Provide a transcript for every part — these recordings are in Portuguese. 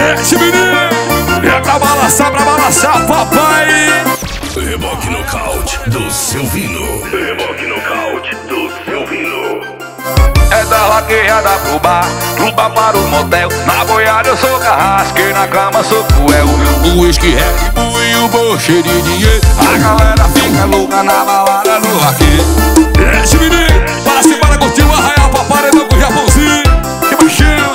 Esse menino é pra balançar, papai. Reboque nocaute do Silvino. Reboque nocaute do Silvino. É da vaquejada pro bar para o motel. Na boiada eu sou carrasco e na cama sou cruel. O uísque, Red Bull e o boche de dinheiro. A galera fica louca na balada do vaqueiro. Esse menino, para se para curtir o arraial pra paredão com o Japãozinho. Que baixinho.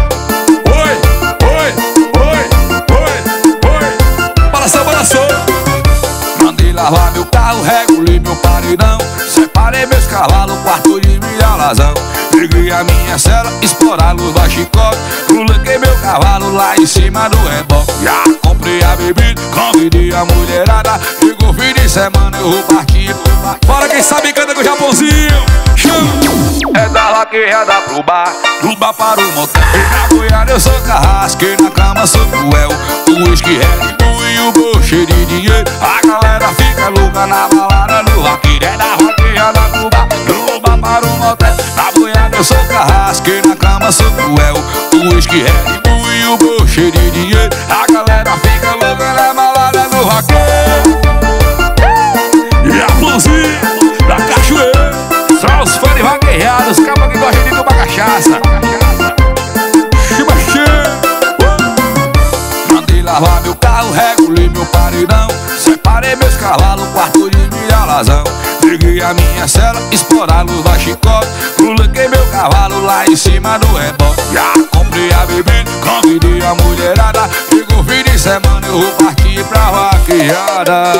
Oi. Balançou. Mandei lavar meu carro, regulei meu paredão. Separei meus cavalos, quarto de milha alazão. Peguei a minha cela, explorar a luz da chicote. Coloquei meu cavalo lá em cima do reboque. Já comprei a bebida, convidei a mulherada. Chegou fim de semana, eu vou partir. Para quem sabe canta com o Japãozinho. É da vaquejada pro bar para o motel. Na boiada eu sou carrasco e na cama sou cruel. O uísque, Red Bull e o boche de dinheiro. A galera fica louca na balada do vaqueiro. É da vaquejada pro bar para o motel. Na boiada eu sou carrasco e na cama sou cruel. O uísque, Red Bull e o boche de dinheiro. A galera fica louca na balada do vaqueiro. E a florzinha da cachoeira. Só os fãs de vaquejados, os cabos que gostam de tomar cachaça. Mandei lavar meu carro, regulei meu paredão. Separei meus cavalos, quarto de milha alazão. Peguei a minha cela, explorar a luz da chicote. Coloquei meu cavalo lá em cima do reboque. Já comprei a bebida, convidei a mulherada. Chegou fim de semana, eu vou partir pra vaquejada.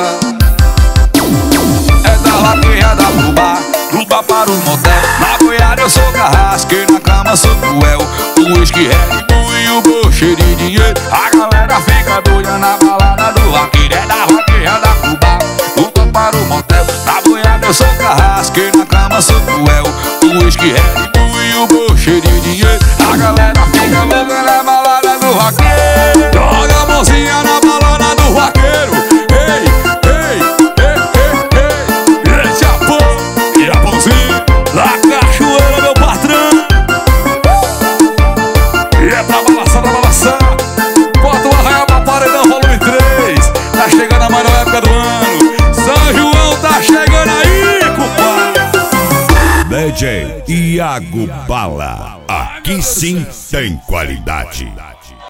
É da vaquejada pro bar para o motel. Na boiada eu sou carrasco e na cama sou cruel. O uísque, Red Bull e o boche de dinheiro. A galera fica doida na balada do vaqueiro. É da vaquejada pro bar para o motel. Na boiada eu sou carrasco e na cama sou cruel. O uísque, Red Bull e o boche de dinheiro. A galera fica louca na balada do vaqueiro. Joga a mãozinha na balada do vaqueiro. Da cachoeira, meu patrão. E é pra balançar. Bota o arraial pra paredão, volume 3. Tá chegando a maior época do ano. São João tá chegando aí, compadre. DJ Iago Bala. Aqui sim tem qualidade.